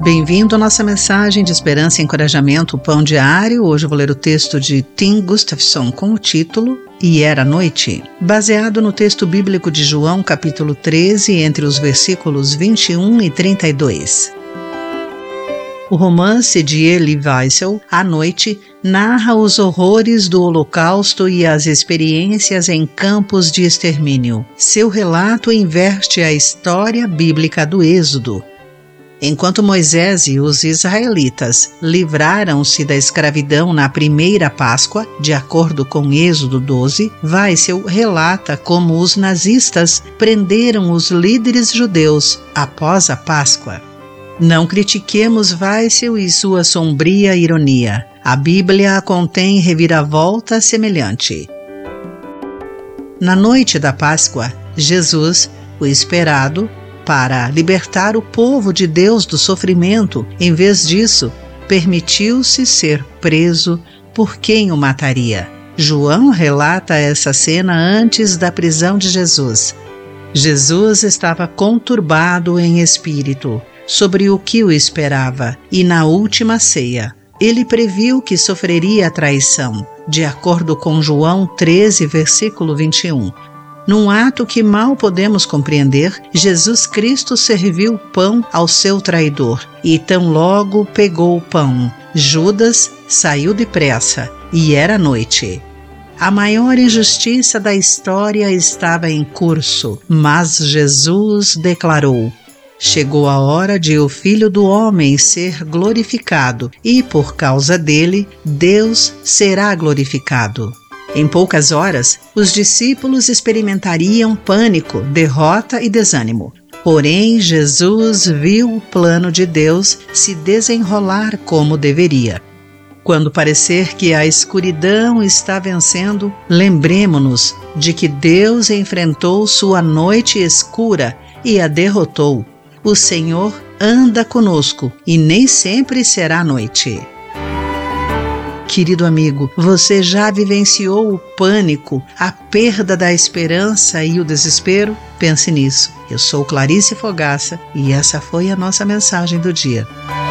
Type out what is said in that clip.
Bem-vindo à nossa mensagem de esperança e encorajamento, o Pão Diário. Hoje eu vou ler o texto de Tim Gustafson com o título E Era Noite, baseado no texto bíblico de João, capítulo 13, entre os versículos 21 e 32. O romance de Elie Wiesel, A Noite, narra os horrores do Holocausto e as experiências em campos de extermínio. Seu relato inverte a história bíblica do Êxodo. Enquanto Moisés e os israelitas livraram-se da escravidão na primeira Páscoa, de acordo com Êxodo 12, Wiesel relata como os nazistas prenderam os líderes judeus após a Páscoa. Não critiquemos Wiesel e sua sombria ironia. A Bíblia contém reviravolta semelhante. Na noite da Páscoa, Jesus, o esperado, para libertar o povo de Deus do sofrimento, em vez disso, permitiu-se ser preso por quem o mataria. João relata essa cena antes da prisão de Jesus. Jesus estava conturbado em espírito sobre o que o esperava, e na última ceia, ele previu que sofreria a traição, de acordo com João 13, versículo 21. Num ato que mal podemos compreender, Jesus Cristo serviu pão ao seu traidor, e tão logo pegou o pão. Judas saiu depressa, e era noite. A maior injustiça da história estava em curso, mas Jesus declarou: chegou a hora de o Filho do Homem ser glorificado, e por causa dele, Deus será glorificado. Em poucas horas, os discípulos experimentariam pânico, derrota e desânimo. Porém, Jesus viu o plano de Deus se desenrolar como deveria. Quando parecer que a escuridão está vencendo, lembremo-nos de que Deus enfrentou sua noite escura e a derrotou. O Senhor anda conosco e nem sempre será noite. Querido amigo, você já vivenciou o pânico, a perda da esperança e o desespero? Pense nisso. Eu sou Clarice Fogaça e essa foi a nossa mensagem do dia.